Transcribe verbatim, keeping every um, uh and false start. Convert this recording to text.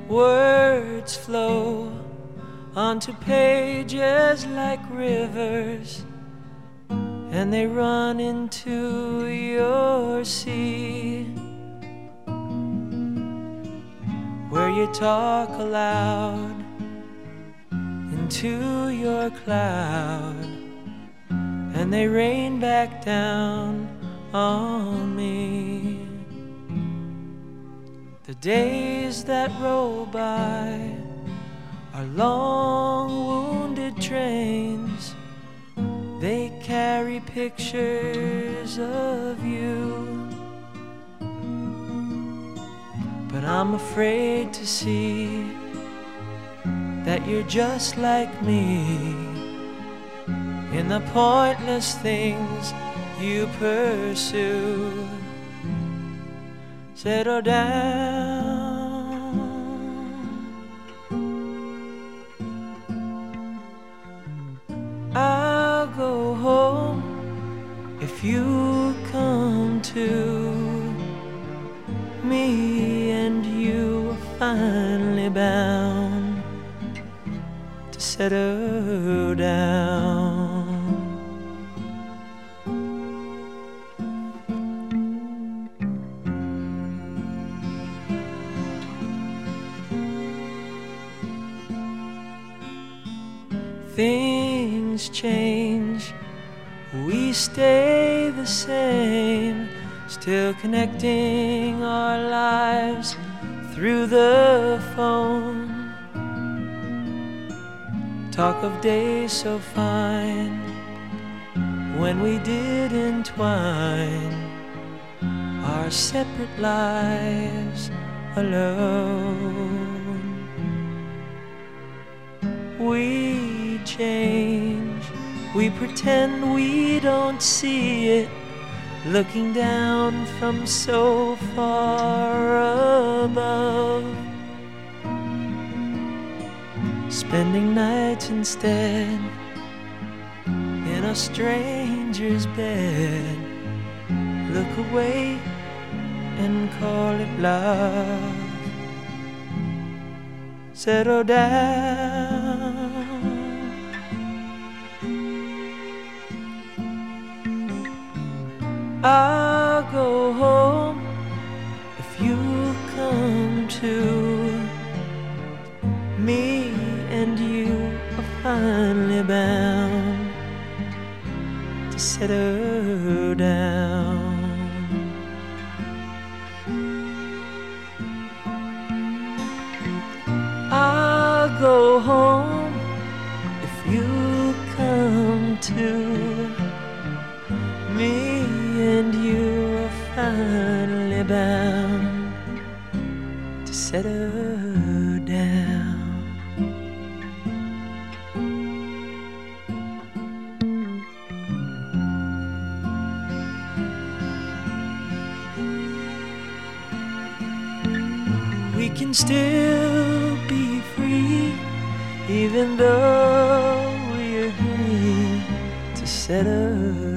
Words flow onto pages like rivers, and they run into your sea, where you talk aloud into your cloud, and they rain back down on me. The days that roll by are long wounded trains. They carry pictures of you, but I'm afraid to see that you're just like me in the pointless things you pursue. Settle down. I'll go home if you come too. Me and you are finally bound to settle down. Things change, we stay the same, still connecting our lives through the phone. Talk of days so fine when we did entwine our separate lives alone. We change, we pretend we don't see it, looking down from so far above, spending nights instead in a stranger's bed. Look away and call it love. Settle down. I'll go home if you come too. Me and you are finally bound to settle down. I'll go home if you come too. Me and you are finally bound to settle down. We can still be free, even though we agree to settle